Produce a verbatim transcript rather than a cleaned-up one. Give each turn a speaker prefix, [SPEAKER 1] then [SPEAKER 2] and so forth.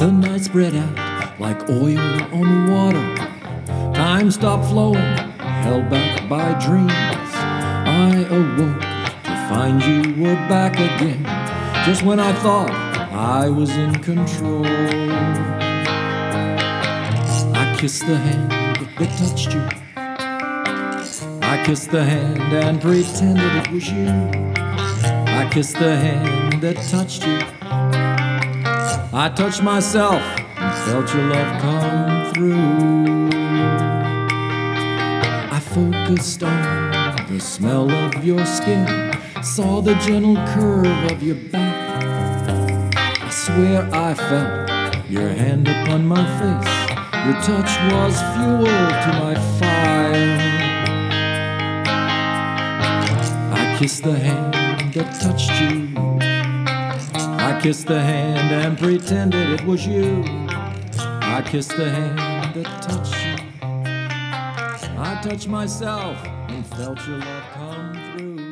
[SPEAKER 1] The night spread out like oil on water. Time stopped flowing, held back by dreams. I awoke to find you were back again, just when I thought I was in control. I kissed the hand that touched you. I kissed the hand and pretended it was you. I kissed the hand that touched you. I touched myself and felt your love come through. I focused on the smell of your skin, saw the gentle curve of your back. I swear I felt your hand upon my face. Your touch was fuel to my fire. I kissed the hand that touched you. I kissed the hand and pretended it was you. I kissed the hand that touched you. I touched myself and felt your love come through.